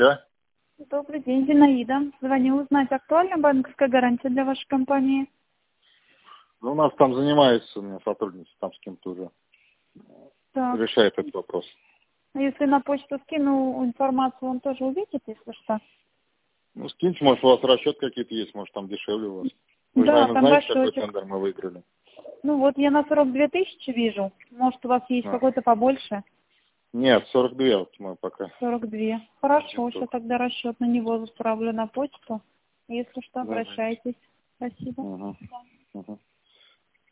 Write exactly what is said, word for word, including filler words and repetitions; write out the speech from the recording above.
Да? Добрый день, Зинаида. Звоню узнать, актуальна банковская гарантия для вашей компании? Ну, у нас там занимается, у меня сотрудница там с кем-то уже Так. решает этот вопрос. Если на почту скину информацию, он тоже увидит, если что? Ну, скиньте, может, у вас расчет какие-то есть, может, там дешевле у вас. Вы же, Да, наверное, там знаете, какой расчетик. тендер мы выиграли? Ну вот, я на сорок две тысячи вижу. Может, у вас есть А. какой-то побольше? Нет, сорок две вот мы пока. сорок две. Хорошо, Один сейчас только. тогда расчет на него отправлю на почту. Если что, Давайте. обращайтесь. Спасибо. Угу. Угу.